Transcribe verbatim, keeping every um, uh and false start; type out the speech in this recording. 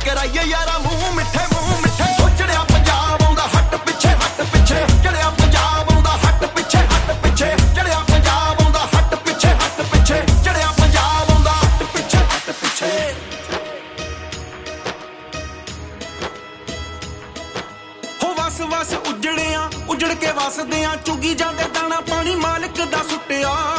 ਕਰਾਈਏ ਯਾਰਾ ਮੂੰਹ ਮਿੱਠੇ ਮੂੰਹ ਮਿੱਠੇ ਹੋ ਚੜਿਆ ਪੰਜਾਬ ਆਉਂਦਾ ਹੱਟ ਪਿੱਛੇ ਹੱਟ ਪਿੱਛੇ ਚੜਿਆ ਪੰਜਾਬ ਆਉਂਦਾ ਹੱਟ ਪਿੱਛੇ ਹੱਟ ਪਿੱਛੇ ਚੜਿਆ ਪੰਜਾਬ ਆਉਂਦਾ ਹੱਟ ਪਿੱਛੇ ਹੱਟ ਪਿੱਛੇ ਚੜਿਆ ਪੰਜਾਬ ਆਉਂਦਾ ਹੱਟ ਪਿੱਛੇ ਹੱਟ ਪਿੱਛੇ ਹੋ ਵਸ ਵਸ ਉਜੜਿਆ ਉਜੜ ਕੇ ਵਸਦੇ ਆ ਚੁਗੀ ਜਾਂਦੇ ਦਾਣਾ ਪਾਣੀ ਮਾਲਕ ਦਾ ਸੁੱਟਿਆ